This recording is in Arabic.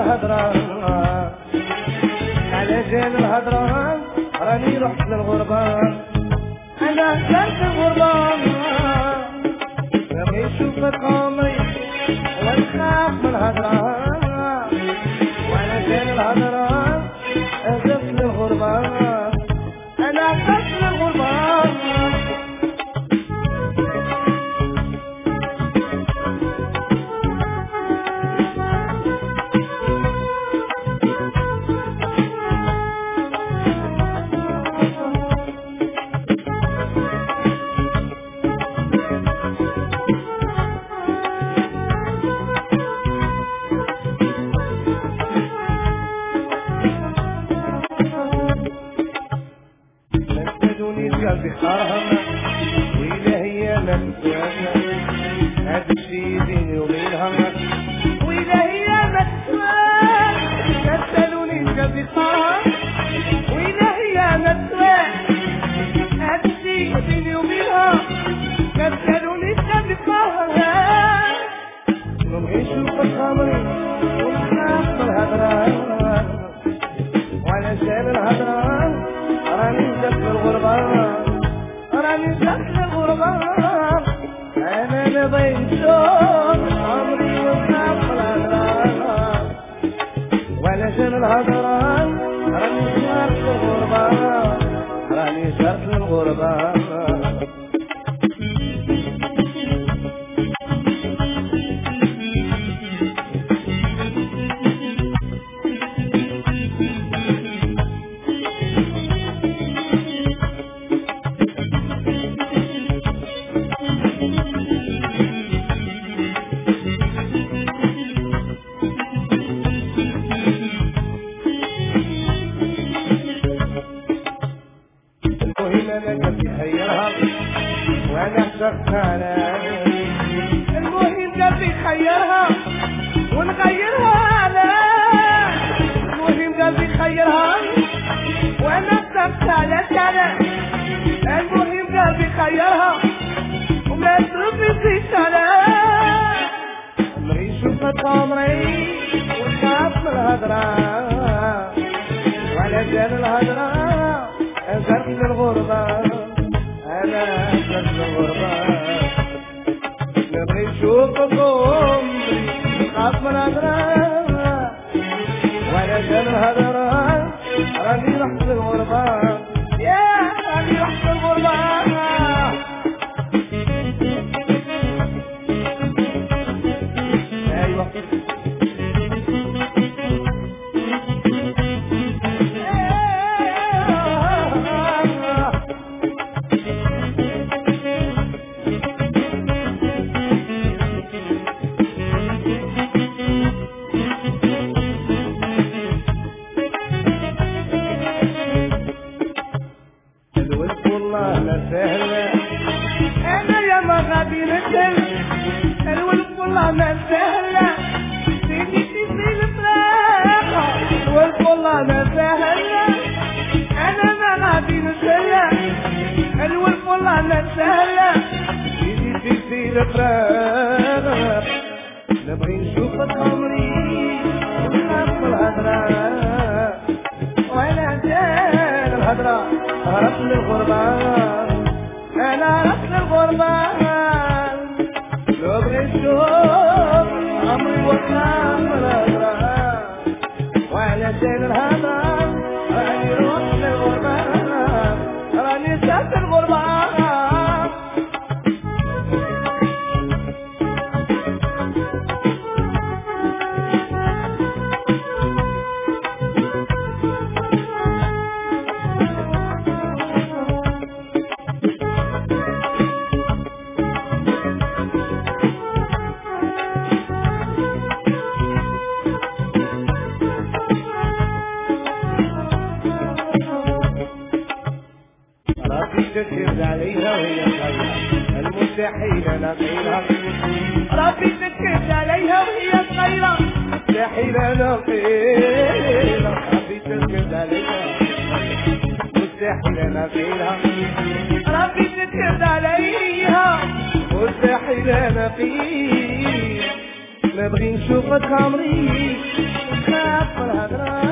الهضرة على جال الهضرة راني رحت للغربة انا كنت الغربة نبغي نشوفك عمري ونخاف من الهضرة وعلى جال الهضرة زرت للغربة انا كنت للغربة قلبي خارهم وإلا هي ما تسوانا هاد الشي بيني وبينهم وإلا هي ما تسوانا كسلوني قلبي خارهم وإلا هي ما تسوانا هاد الشي بيني وبينهم كسلوني قلبي خارهم نبغي نشوفك عمري ونخاف من الهضرة وعلى جال الهضرة راني زرت للغربة راني زرت للغربة أنا نبغي نشوف عمري ونخاف الهضرة وعلى جال الهضرة راني زرت للغربة راني زرت للغربة وانا اخترت على المهم قلبي خيرها ونغيرها على المهم قلبي خيرها وانا اخترت على المهم قلبي خيرها وما تربي فيك على عمري شوفك عمري ونخاف من الهضرة وعلى جال الهضرة زرت للغربة أنا زرت للغربة نبغي نشوفك عمري نخاف من الهضرة وعلى جال الهضرة راني رحت للغربة يا راني رحت للغربة أيوة والله ما سهلة أنا يا ما غادي نسهل الولد والله ما سهلة سيدي في الفراقة الولد والله ما سهلة أنا ما غادي نسهل الولد والله ما سهلة سيدي في الفراقة نبغي نشوفك عمري ونخاف الهضرة وأنا جال الهضرة هربت للغربة أنا رحت للغربة نبغي نشوف عمري وخاف الهضرة وعلى جال الهضرة راني رحت للغربة راني زرت الغربة تكذب عليها وهي صغيرة المستحيل نقيلها ربي تكذب عليها وهي صغيرة مستحيل نقيلها ربي تكذب عليها مستحيل نقيلها ربي تكذب عليها مستحيل نقيل نبغي نشوفك عمري خاف الهضرة